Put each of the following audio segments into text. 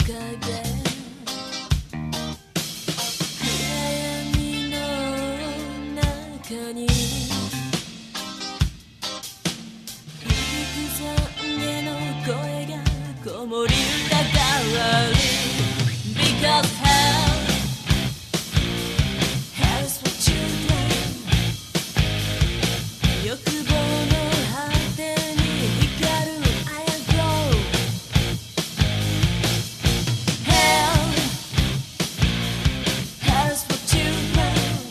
闇の中に響く懺悔の声が子守歌代わり Because hell is for children 欲望の果てに光る Iron Glow Hell is for children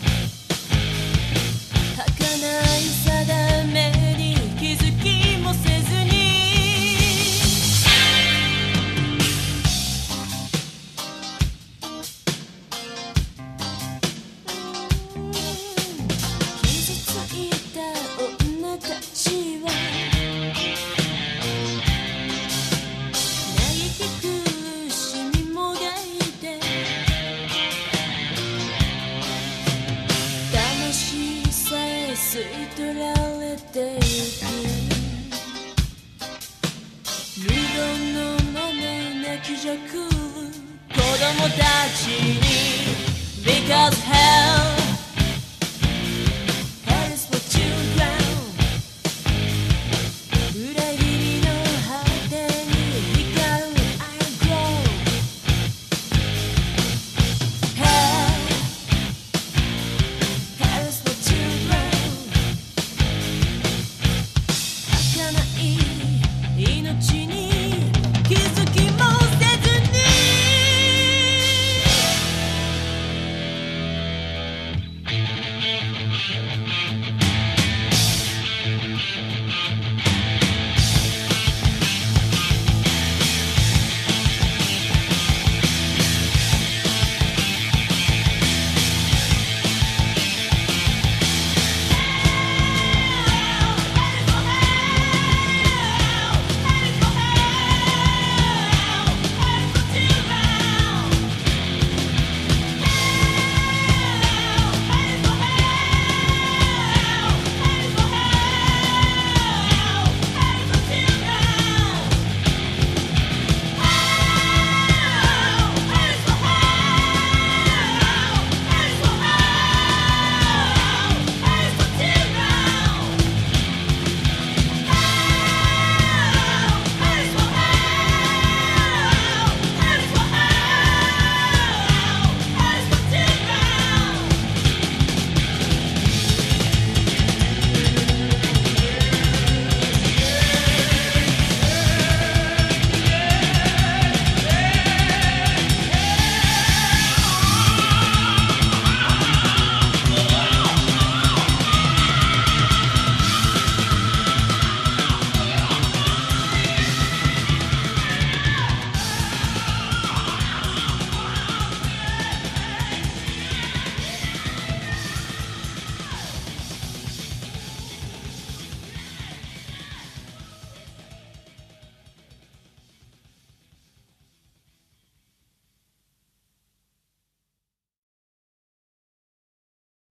儚い定めに気づきもせずに傷ついた女たちは嘆き苦しみもがいて魂さえ吸い取られてゆく無言のまま泣きじゃくる子供たちに Because hell